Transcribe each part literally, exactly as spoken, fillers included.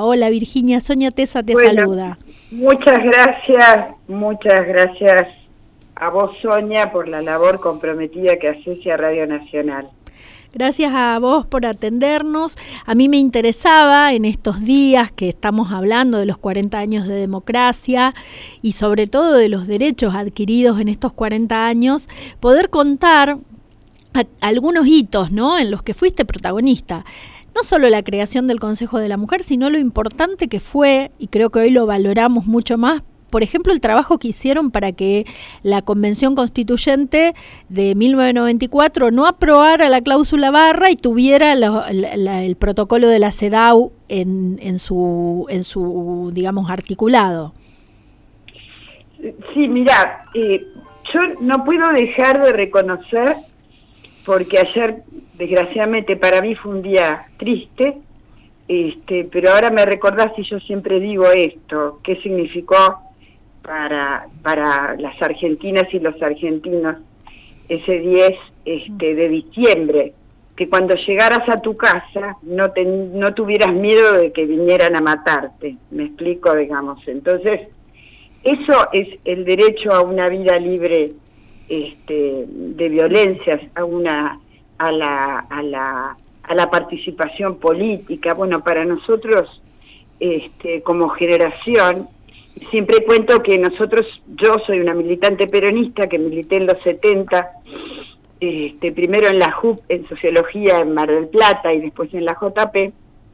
Hola Virginia, Sonia Tesa te bueno, saluda. Muchas gracias, muchas gracias a vos, Sonia, por la labor comprometida que haces a Radio Nacional. Gracias a vos por atendernos. A mí me interesaba en estos días que estamos hablando de los cuarenta años de democracia y sobre todo de los derechos adquiridos en estos cuarenta años, poder contar a, algunos hitos, ¿no?, en los que fuiste protagonista. No solo la creación del Consejo de la Mujer, sino lo importante que fue, y creo que hoy lo valoramos mucho más, por ejemplo, el trabajo que hicieron para que la Convención Constituyente de mil novecientos noventa y cuatro no aprobara la cláusula barra y tuviera lo, la, la, el protocolo de la CEDAW en, en su, en su, digamos, articulado. Sí, mirá, eh, yo no puedo dejar de reconocer, porque ayer, desgraciadamente, para mí fue un día triste, este, pero ahora me recordás y yo siempre digo esto, qué significó para para las argentinas y los argentinos ese diez este, de diciembre, que cuando llegaras a tu casa no te, no tuvieras miedo de que vinieran a matarte, me explico, digamos. Entonces, eso es el derecho a una vida libre este, de violencias, a una a la a la a la participación política. Bueno, para nosotros este, como generación, siempre cuento que nosotros, yo soy una militante peronista que milité en los setenta, este, primero en la J U P, en Sociología en Mar del Plata y después en la J P.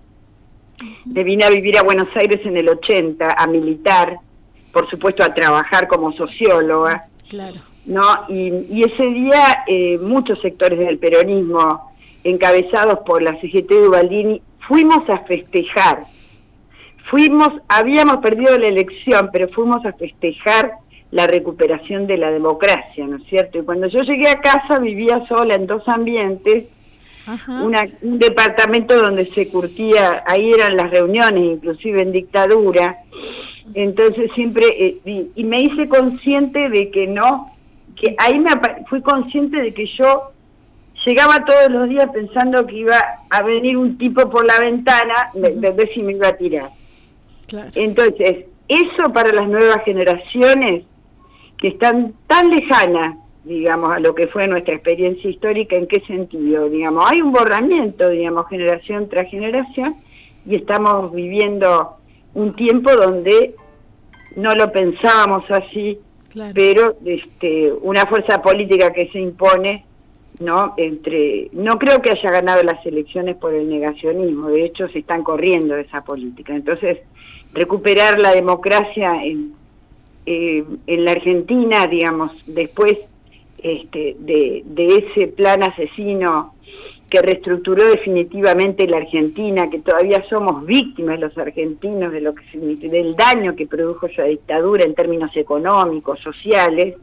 Me vine a vivir a Buenos Aires en el ochenta, a militar, por supuesto a trabajar como socióloga. Claro. ¿No? Y, y ese día eh, muchos sectores del peronismo, encabezados por la C G T de Ubaldini, fuimos a festejar. Fuimos, habíamos perdido la elección, pero fuimos a festejar la recuperación de la democracia, ¿no es cierto? Y cuando yo llegué a casa vivía sola en dos ambientes, una, un departamento donde se curtía, ahí eran las reuniones, inclusive en dictadura, entonces siempre, eh, y, y me hice consciente de que no, que ahí me fui consciente de que yo llegaba todos los días pensando que iba a venir un tipo por la ventana, uh-huh. de ver si me iba a tirar. Claro. Entonces, eso para las nuevas generaciones que están tan lejanas, digamos, a lo que fue nuestra experiencia histórica, ¿en qué sentido? Digamos, hay un borramiento, digamos, generación tras generación, y estamos viviendo un tiempo donde no lo pensábamos así, claro. Pero este, una fuerza política que se impone, no entre no creo que haya ganado las elecciones por el negacionismo, de hecho se están corriendo de esa política. Entonces, recuperar la democracia en, eh, en la Argentina, digamos, después este, de, de ese plan asesino que reestructuró definitivamente la Argentina, que todavía somos víctimas los argentinos de lo que significa, del daño que produjo esa dictadura en términos económicos, sociales,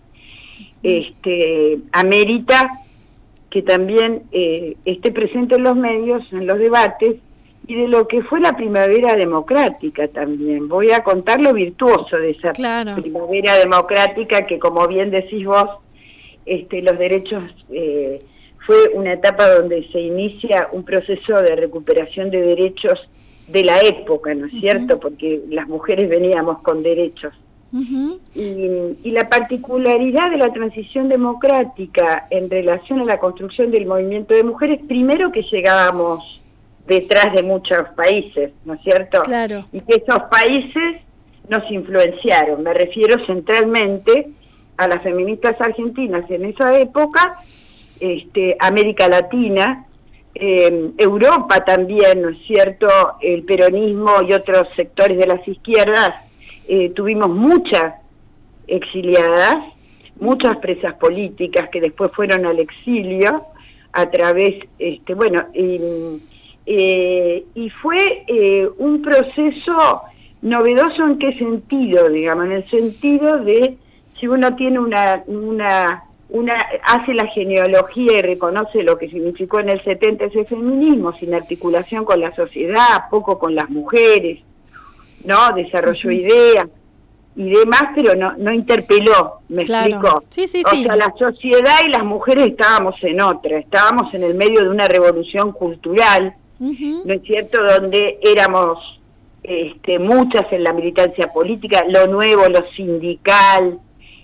este, amerita que también eh, esté presente en los medios, en los debates, y de lo que fue la primavera democrática también. Voy a contar lo virtuoso de esa claro. primavera democrática que, como bien decís vos, este, los derechos... Eh, fue una etapa donde se inicia un proceso de recuperación de derechos de la época, ¿no es uh-huh. cierto? Porque las mujeres veníamos con derechos. Uh-huh. Y, y la particularidad de la transición democrática en relación a la construcción del movimiento de mujeres, primero que llegábamos detrás de muchos países, ¿no es cierto? Claro. Y que esos países nos influenciaron. Me refiero centralmente a las feministas argentinas en esa época, Este, América Latina, eh, Europa también, ¿no es cierto? El peronismo y otros sectores de las izquierdas, eh, tuvimos muchas exiliadas, muchas presas políticas que después fueron al exilio a través, este, bueno, eh, eh, y fue eh, un proceso novedoso. ¿En qué sentido? Digamos, en el sentido de si uno tiene una... una Una hace la genealogía y reconoce lo que significó en el setenta ese feminismo, sin articulación con la sociedad, poco con las mujeres, ¿no? Desarrolló uh-huh. ideas y demás, pero no no interpeló, ¿me claro. explico? Sí, sí, o sí. sea, la sociedad y las mujeres estábamos en otra, estábamos en el medio de una revolución cultural, uh-huh. ¿no es cierto?, donde éramos este, muchas en la militancia política, lo nuevo, lo sindical,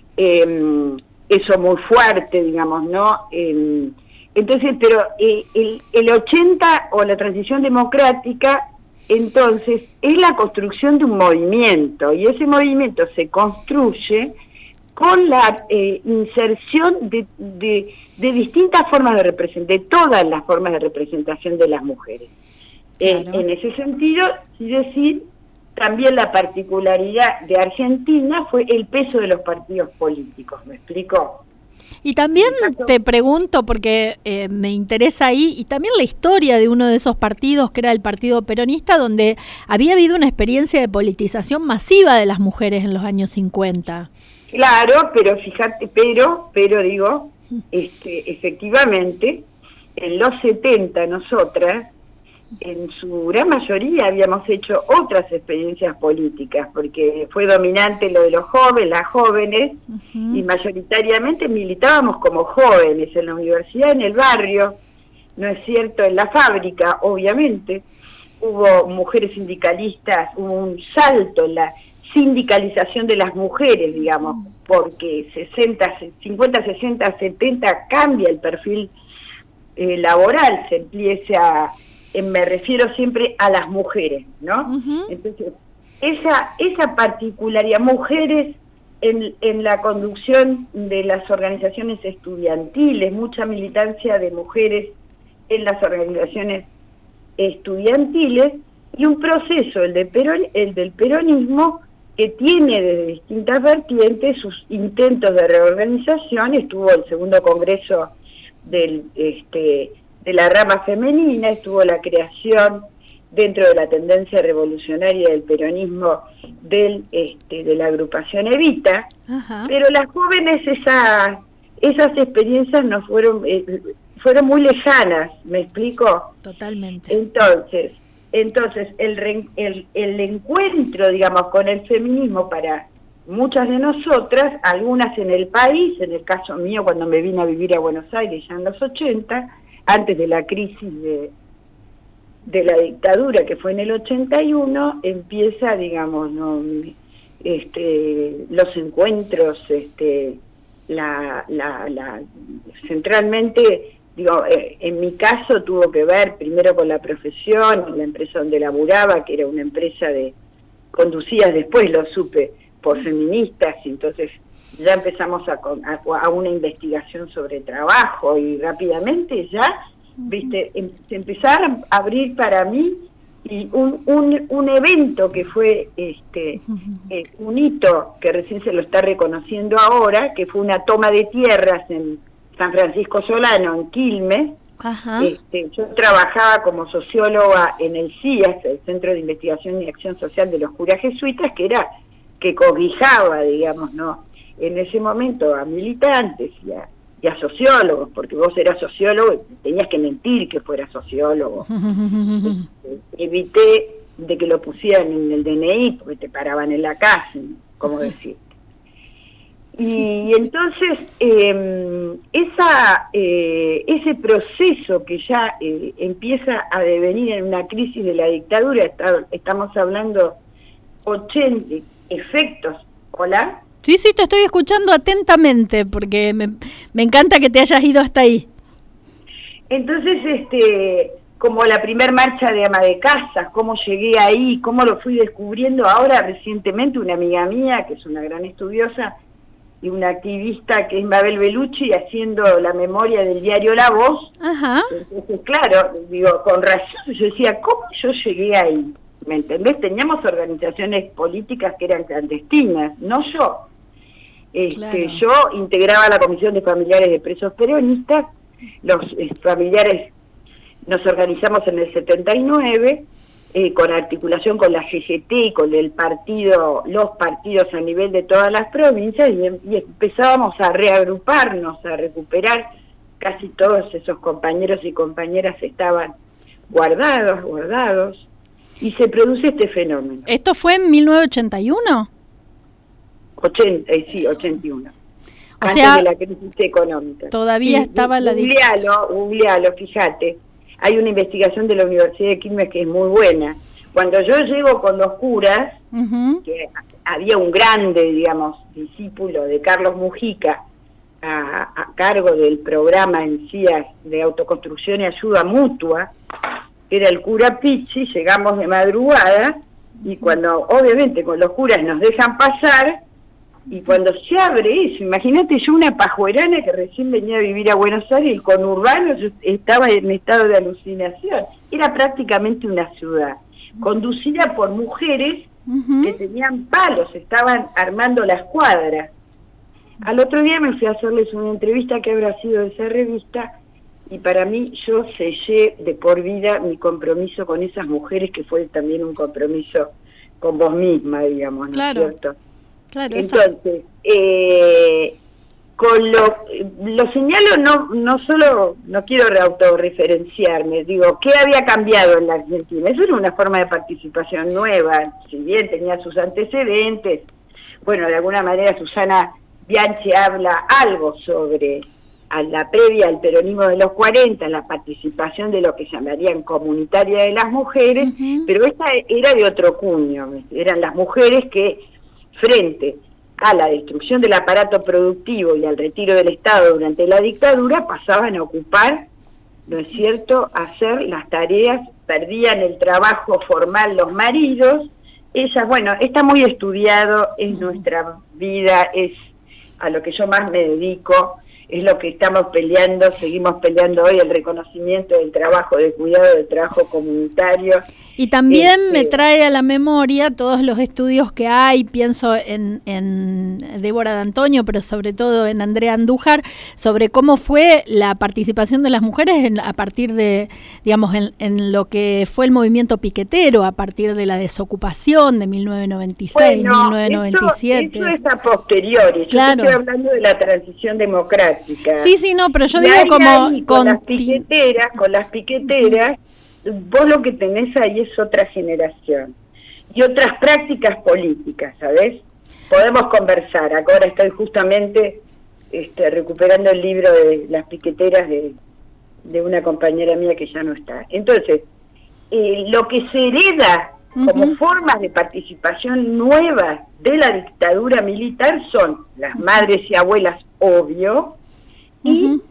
eh, eso muy fuerte, digamos, ¿no? Eh, entonces, pero eh, el, el ochenta o la transición democrática, entonces, es la construcción de un movimiento, y ese movimiento se construye con la eh, inserción de, de, de distintas formas de representación, de todas las formas de representación de las mujeres. Claro. Eh, en ese sentido, es decir, también la particularidad de Argentina fue el peso de los partidos políticos, ¿me explico? Y también te pregunto, porque eh, me interesa ahí, y también la historia de uno de esos partidos, que era el Partido Peronista, donde había habido una experiencia de politización masiva de las mujeres en los años cincuenta. Claro, pero fíjate, pero, pero digo, este, efectivamente, en los setenta nosotras, en su gran mayoría habíamos hecho otras experiencias políticas, porque fue dominante lo de los jóvenes, las jóvenes, uh-huh. y mayoritariamente militábamos como jóvenes en la universidad, en el barrio, ¿no es cierto?, en la fábrica, obviamente. Hubo mujeres sindicalistas, hubo un salto en la sindicalización de las mujeres, digamos, porque sesenta, cincuenta, sesenta, setenta cambia el perfil eh, laboral, se empieza, eh, me refiero siempre a las mujeres, ¿no? Uh-huh. Entonces, esa, esa particularidad, mujeres en, en la conducción de las organizaciones estudiantiles, mucha militancia de mujeres en las organizaciones estudiantiles, y un proceso, el, de peron, el del peronismo, que tiene desde distintas vertientes sus intentos de reorganización. Estuvo el segundo congreso del, este, de la rama femenina, estuvo la creación dentro de la tendencia revolucionaria del peronismo del, este, de la agrupación Evita. Ajá. Pero las jóvenes esa, esas experiencias no fueron, eh, fueron muy lejanas, ¿me explico? Totalmente. Entonces, Entonces, el, re, el, el encuentro, digamos, con el feminismo para muchas de nosotras, algunas en el país, en el caso mío cuando me vine a vivir a Buenos Aires ya en los ochenta, antes de la crisis de, de la dictadura que fue en el ochenta y uno, empieza, digamos, ¿no? este, los encuentros, este, la, la, la, centralmente... Digo, eh, en mi caso tuvo que ver primero con la profesión, la empresa donde laburaba, que era una empresa de conducida, después lo supe, por feministas, y entonces ya empezamos a, a, a una investigación sobre trabajo, y rápidamente ya, viste, em, se empezaron a abrir para mí y un, un, un evento que fue este eh, un hito, que recién se lo está reconociendo ahora, que fue una toma de tierras en San Francisco Solano, en Quilmes. Ajá. Este, yo trabajaba como socióloga en el C I A S, el Centro de Investigación y Acción Social de los Curas Jesuitas, que era, que cobijaba, digamos, ¿no?, en ese momento a militantes y a, y a sociólogos, porque vos eras sociólogo y tenías que mentir que fueras sociólogo. este, evité de que lo pusieran en el D N I, porque te paraban en la calle, como decir. Y entonces, eh, esa, eh, ese proceso que ya eh, empieza a devenir en una crisis de la dictadura, está, estamos hablando ochenta efectos, ¿hola? Sí, sí, te estoy escuchando atentamente, porque me, me encanta que te hayas ido hasta ahí. Entonces, este, como la primer marcha de ama de casa, cómo llegué ahí, cómo lo fui descubriendo ahora recientemente, una amiga mía, que es una gran estudiosa, y una activista que es Mabel Bellucci, haciendo la memoria del diario La Voz. Ajá. Entonces, claro, digo, con razón, yo decía, ¿cómo yo llegué ahí? ¿Me entendés? Teníamos organizaciones políticas que eran clandestinas, no yo. Este, claro. Yo integraba la Comisión de Familiares de Presos Peronistas, los eh, familiares nos organizamos en el setenta y nueve, Eh, con articulación con la G G T y con el partido, los partidos a nivel de todas las provincias, y, y empezábamos a reagruparnos, a recuperar. Casi todos esos compañeros y compañeras estaban guardados, guardados, y se produce este fenómeno. ¿Esto fue en mil novecientos ochenta y uno? ochenta, sí, ochenta y uno. O antes sea, de la crisis económica. Todavía sí, estaba la dictadura. Googlealo, googlealo, fíjate. Hay una investigación de la Universidad de Quilmes que es muy buena. Cuando yo llego con los curas, uh-huh. que había un grande, digamos, discípulo de Carlos Mujica, a, a cargo del programa en C I A de autoconstrucción y ayuda mutua, que era el cura Pizzi, llegamos de madrugada, y cuando, obviamente, con los curas nos dejan pasar, y cuando se abre eso, imagínate yo una pajuerana que recién venía a vivir a Buenos Aires, el conurbano, yo estaba en estado de alucinación, era prácticamente una ciudad, conducida por mujeres uh-huh. que tenían palos, estaban armando las cuadras. Al otro día me fui a hacerles una entrevista que habrá sido de esa revista, y para mí yo sellé de por vida mi compromiso con esas mujeres, que fue también un compromiso con vos misma, digamos, ¿no claro, es cierto? Claro, entonces, eh, con lo, lo señalo, no no solo, no quiero autorreferenciarme, digo, ¿qué había cambiado en la Argentina? Eso era una forma de participación nueva, si bien tenía sus antecedentes. Bueno, de alguna manera Susana Bianchi habla algo sobre a la previa al peronismo de los cuarenta, la participación de lo que llamarían comunitaria de las mujeres, uh-huh. pero esta era de otro cuño, eran las mujeres que frente a la destrucción del aparato productivo y al retiro del Estado durante la dictadura, pasaban a ocupar, ¿no es cierto?, a hacer las tareas, perdían el trabajo formal los maridos, ellas, bueno, está muy estudiado, es nuestra vida, es a lo que yo más me dedico, es lo que estamos peleando, seguimos peleando hoy, el reconocimiento del trabajo de cuidado, del trabajo comunitario. Y también este, me trae a la memoria todos los estudios que hay, pienso en, en Débora D'Antonio, pero sobre todo en Andrea Andújar, sobre cómo fue la participación de las mujeres en, a partir de, digamos, en, en lo que fue el movimiento piquetero, a partir de la desocupación de mil novecientos noventa y seis, bueno, mil novecientos noventa y siete. Eso, eso es a posteriori, claro. Yo estoy hablando de la transición democrática. Sí, sí, no, pero yo y digo ahí, como... ahí, con, con las piqueteras, con las piqueteras, vos lo que tenés ahí es otra generación y otras prácticas políticas, ¿sabés? Podemos conversar. Ahora estoy justamente este, recuperando el libro de las piqueteras de, de una compañera mía que ya no está. Entonces, eh, lo que se hereda como uh-huh. formas de participación nuevas de la dictadura militar son las madres y abuelas, obvio, y, uh-huh.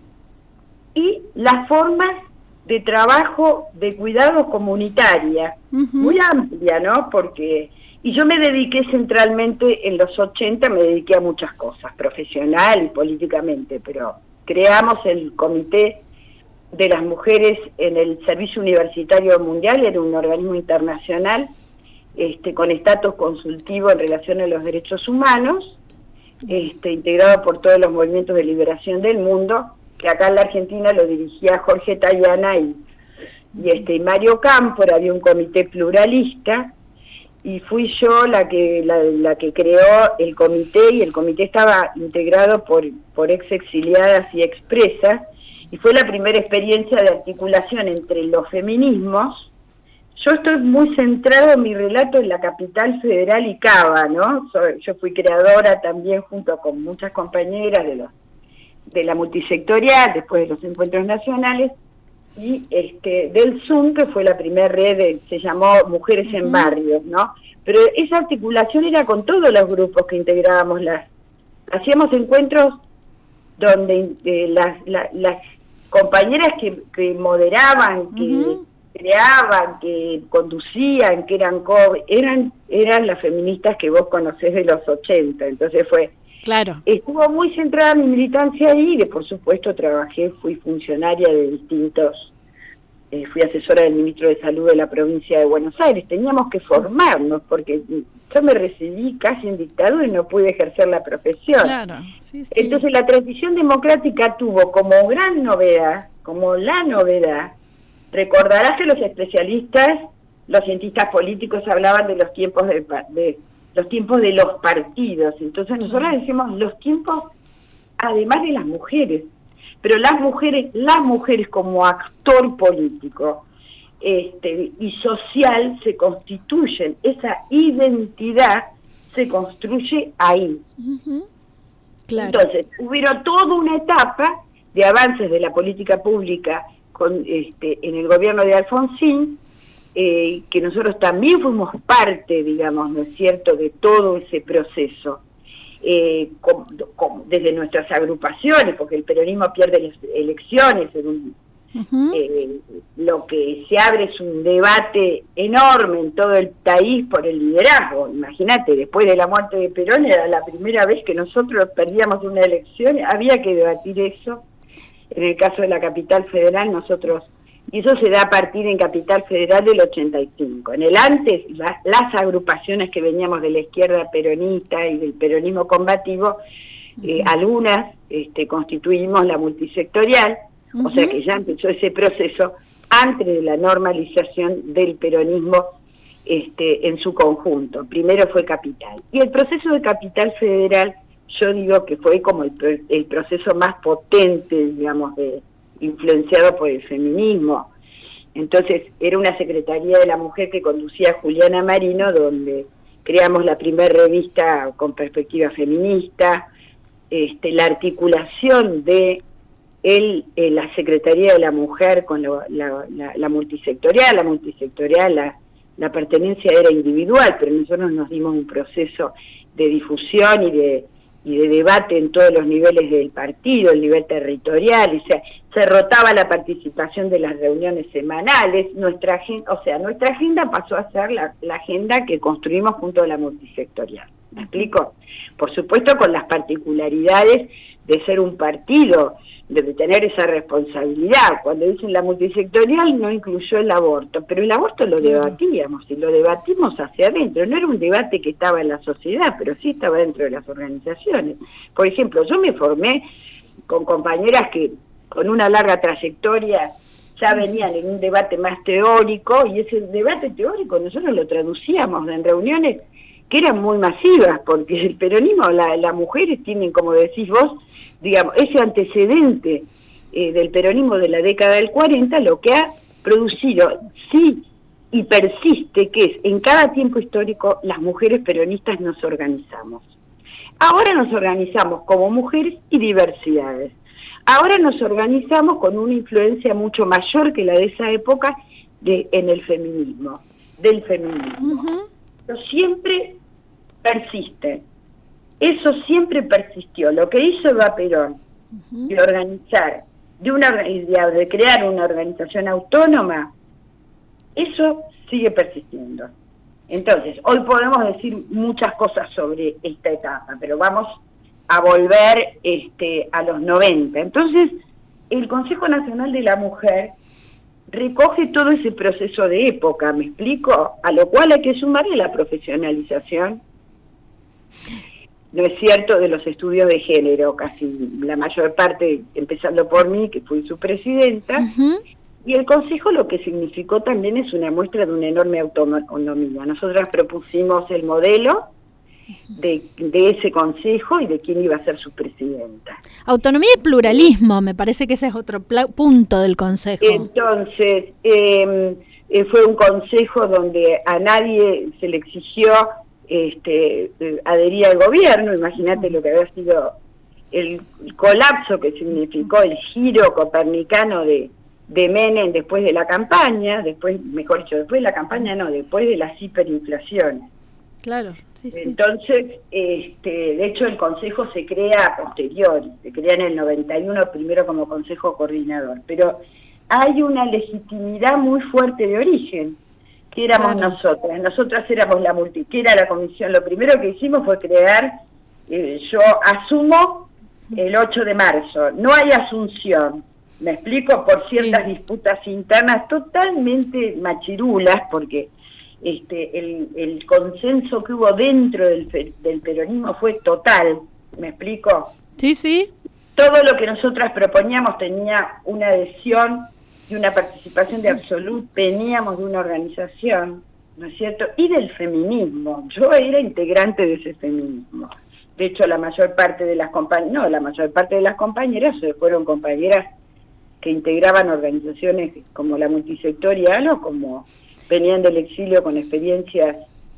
y las formas de trabajo de cuidado comunitaria, uh-huh. muy amplia, ¿no? Porque, y yo me dediqué centralmente en los ochenta, me dediqué a muchas cosas, profesional y políticamente, pero creamos el Comité de las Mujeres en el Servicio Universitario Mundial, era un organismo internacional este, con estatus consultivo en relación a los derechos humanos, este, integrado por todos los movimientos de liberación del mundo, que acá en la Argentina lo dirigía Jorge Tayana y, y este y Mario Cámpora. Había un comité pluralista y fui yo la que la, la que creó el comité, y el comité estaba integrado por, por ex exiliadas y expresas, y fue la primera experiencia de articulación entre los feminismos. Yo estoy muy centrado en mi relato en la capital federal y Cava, ¿no? Soy, yo fui creadora también junto con muchas compañeras de los de la multisectorial, después de los encuentros nacionales, y este del Zoom, que fue la primera red, de, se llamó Mujeres en Barrios, ¿no? Pero esa articulación era con todos los grupos que integrábamos las... Hacíamos encuentros donde eh, las, la, las compañeras que, que moderaban, que uh-huh. creaban, que conducían, que eran co eran eran las feministas que vos conocés de los ochenta, entonces fue... Claro. Estuvo muy centrada mi militancia ahí, y de, por supuesto trabajé, fui funcionaria de distintos, eh, fui asesora del ministro de Salud de la provincia de Buenos Aires. Teníamos que formarnos, porque yo me recibí casi en dictadura y no pude ejercer la profesión. Claro. Sí, sí. Entonces la transición democrática tuvo como gran novedad, como la novedad, recordarás que los especialistas, los cientistas políticos hablaban de los tiempos de... de los tiempos de los partidos, entonces nosotros decimos los tiempos además de las mujeres, pero las mujeres, las mujeres como actor político este, y social se constituyen, esa identidad se construye ahí. Uh-huh. Claro. Entonces, hubieron toda una etapa de avances de la política pública con, este, en el gobierno de Alfonsín, eh, que nosotros también fuimos parte, digamos, ¿no es cierto?, de todo ese proceso. Eh, con, con, desde nuestras agrupaciones, porque el peronismo pierde las elecciones, en un, uh-huh. eh, lo que se abre es un debate enorme en todo el país por el liderazgo. Imagínate, después de la muerte de Perón era la primera vez que nosotros perdíamos una elección, había que debatir eso. En el caso de la Capital Federal, nosotros, y eso se da a partir en Capital Federal del ochenta y cinco. En el antes, la, las agrupaciones que veníamos de la izquierda peronista y del peronismo combativo, eh, uh-huh. algunas este, constituimos la multisectorial, uh-huh. o sea que ya empezó ese proceso antes de la normalización del peronismo este, en su conjunto. Primero fue Capital. Y el proceso de Capital Federal, yo digo que fue como el, el proceso más potente, digamos, de influenciado por el feminismo. Entonces era una Secretaría de la Mujer que conducía Juliana Marino, donde creamos la primera revista con perspectiva feminista, este, la articulación de el, eh, la Secretaría de la Mujer con lo, la, la, la multisectorial, la multisectorial, la, la pertenencia era individual, pero nosotros nos dimos un proceso de difusión y de y de debate en todos los niveles del partido, el nivel territorial, y se, se rotaba la participación de las reuniones semanales, nuestra agenda, o sea, nuestra agenda pasó a ser la, la agenda que construimos junto a la multisectorial. ¿Me explico? Por supuesto con las particularidades de ser un partido, de tener esa responsabilidad. Cuando dicen la multisectorial no incluyó el aborto, pero el aborto lo debatíamos y lo debatimos hacia adentro. No era un debate que estaba en la sociedad, pero sí estaba dentro de las organizaciones. Por ejemplo, yo me formé con compañeras que con una larga trayectoria ya venían en un debate más teórico, y ese debate teórico nosotros lo traducíamos en reuniones que eran muy masivas, porque el peronismo, la, las mujeres tienen, como decís vos, digamos, ese antecedente eh, del peronismo de la década del cuarenta, lo que ha producido, sí, y persiste, que es, en cada tiempo histórico, las mujeres peronistas nos organizamos. Ahora nos organizamos como mujeres y diversidades. Ahora nos organizamos con una influencia mucho mayor que la de esa época de, en el feminismo, del feminismo. Uh-huh. Pero siempre persiste. Eso siempre persistió. Lo que hizo Eva Perón, uh-huh. de organizar, de, una, de crear una organización autónoma, eso sigue persistiendo. Entonces, hoy podemos decir muchas cosas sobre esta etapa, pero vamos a volver este, a los noventa. Entonces, el Consejo Nacional de la Mujer recoge todo ese proceso de época, ¿me explico? A lo cual hay que sumarle la profesionalización, ¿no es cierto?, de los estudios de género, casi la mayor parte, empezando por mí, que fui su presidenta, uh-huh. y el Consejo lo que significó también es una muestra de una enorme autonomía. Nosotras propusimos el modelo de, de ese Consejo y de quién iba a ser su presidenta. Autonomía y pluralismo, me parece que ese es otro punto del Consejo. Entonces, eh, eh, fue un Consejo donde a nadie se le exigió este, adherir al gobierno. Imagínate lo que había sido el, el colapso que significó el giro copernicano de, de Menem después de la campaña, después, mejor dicho, después de la campaña no, después de las hiperinflaciones. Claro. Sí, sí. Entonces, este, de hecho el Consejo se crea a posteriori, se crea en el noventa y uno primero como Consejo Coordinador, pero hay una legitimidad muy fuerte de origen, que éramos claro. nosotras, nosotras éramos la multi, que era la comisión, lo primero que hicimos fue crear, eh, yo asumo el ocho de marzo, no hay asunción, me explico, por ciertas sí. disputas internas totalmente machirulas, porque Este, el, el consenso que hubo dentro del, del peronismo fue total, ¿me explico? Sí, sí. Todo lo que nosotras proponíamos tenía una adhesión y una participación de absoluta, veníamos de una organización, ¿no es cierto? Y del feminismo, yo era integrante de ese feminismo. De hecho, la mayor parte de las compañeras, no, la mayor parte de las compañeras fueron compañeras que integraban organizaciones como la multisectorial o como venían del exilio con experiencias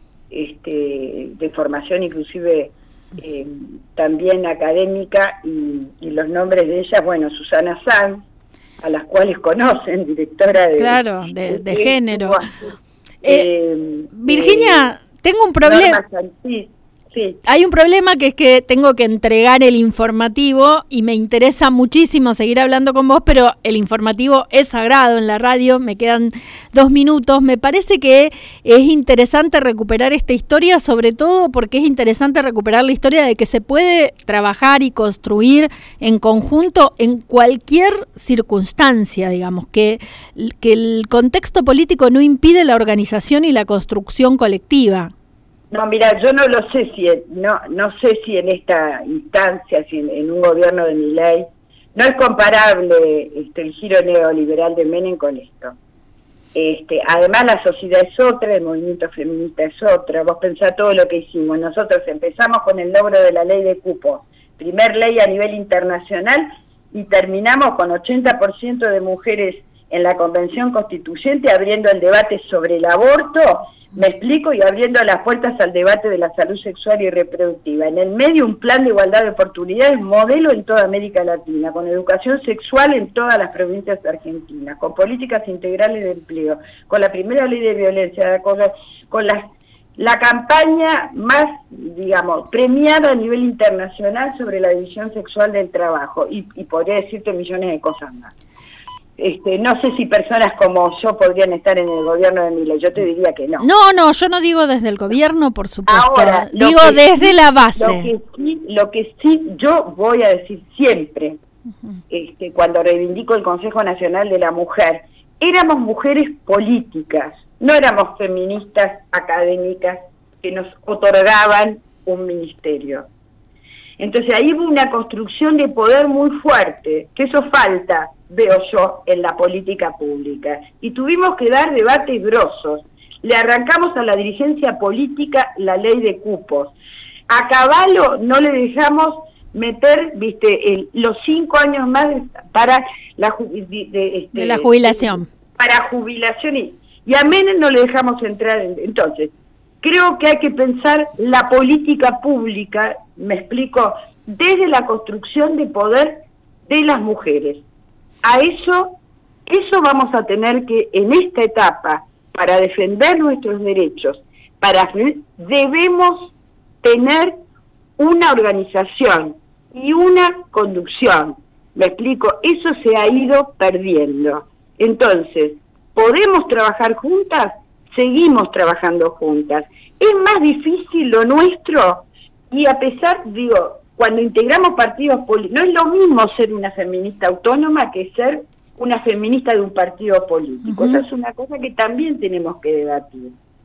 este, de formación inclusive eh, también académica, y, y los nombres de ellas, bueno, Susana Sanz, a las cuales conocen, directora de, claro, de, de, de género. Eh, eh, Virginia, eh, tengo un problema. Sí, sí. Hay un problema que es que tengo que entregar el informativo y me interesa muchísimo seguir hablando con vos, pero el informativo es sagrado en la radio, me quedan dos minutos. Me parece que es interesante recuperar esta historia, sobre todo porque es interesante recuperar la historia de que se puede trabajar y construir en conjunto en cualquier circunstancia, digamos, que, que el contexto político no impide la organización y la construcción colectiva. No, mira, yo no lo sé si, en, no no sé si en esta instancia, si en, en un gobierno de Milei, no es comparable este, el giro neoliberal de Menem con esto. Este, además la sociedad es otra, el movimiento feminista es otra. Vos pensás todo lo que hicimos. Nosotros empezamos con el logro de la ley de cupos, primer ley a nivel internacional, y terminamos con ochenta por ciento de mujeres en la Convención Constituyente abriendo el debate sobre el aborto. Me explico, y abriendo las puertas al debate de la salud sexual y reproductiva. En el medio, un plan de igualdad de oportunidades, modelo en toda América Latina, con educación sexual en todas las provincias argentinas, con políticas integrales de empleo, con la primera ley de violencia, con, la, con la, la campaña más, digamos, premiada a nivel internacional sobre la división sexual del trabajo, y, y podría decirte millones de cosas más. Este, no sé si personas como yo podrían estar en el gobierno de Milei, yo te diría que no. No, no, yo no digo desde el gobierno, por supuesto. Ahora, digo desde sí, la base. Lo que, sí, lo que sí yo voy a decir siempre, uh-huh. este, cuando reivindico el Consejo Nacional de la Mujer, éramos mujeres políticas, no éramos feministas académicas que nos otorgaban un ministerio. Entonces ahí hubo una construcción de poder muy fuerte, que eso falta, veo yo, en la política pública. Y tuvimos que dar debates grosos. Le arrancamos a la dirigencia política la ley de cupos. A Cavallo no le dejamos meter, viste, el, los cinco años más para la, de, de, este, de la jubilación. Para jubilación. Y, y a Menem no le dejamos entrar. En, entonces, creo que hay que pensar la política pública, me explico, desde la construcción de poder de las mujeres. A eso, eso vamos a tener que, en esta etapa, para defender nuestros derechos, para debemos tener una organización y una conducción. Me explico, eso se ha ido perdiendo. Entonces, ¿podemos trabajar juntas? Seguimos trabajando juntas. Es más difícil lo nuestro, y a pesar, digo, cuando integramos partidos políticos, no es lo mismo ser una feminista autónoma que ser una feminista de un partido político. Uh-huh. Esa es una cosa que también tenemos que debatir.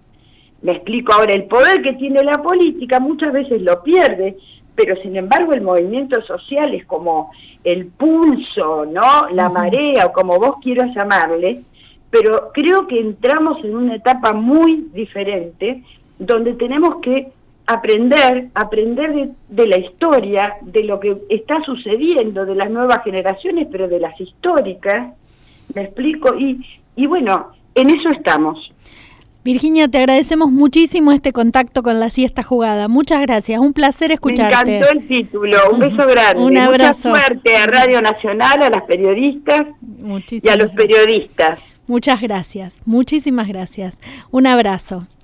Me explico ahora, el poder que tiene la política muchas veces lo pierde, pero sin embargo el movimiento social es como el pulso, ¿no? La uh-huh. marea, o como vos quieras llamarle, pero creo que entramos en una etapa muy diferente, donde tenemos que aprender, aprender de, de la historia, de lo que está sucediendo, de las nuevas generaciones, pero de las históricas, me explico, y, y bueno, en eso estamos. Virginia, te agradecemos muchísimo este contacto con La Siesta Jugada. Muchas gracias, un placer escucharte. Me encantó el título, un beso grande. Un abrazo. Mucha suerte a Radio Nacional, a las periodistas Muchísimas y a los periodistas. Muchas gracias, muchísimas gracias. Un abrazo.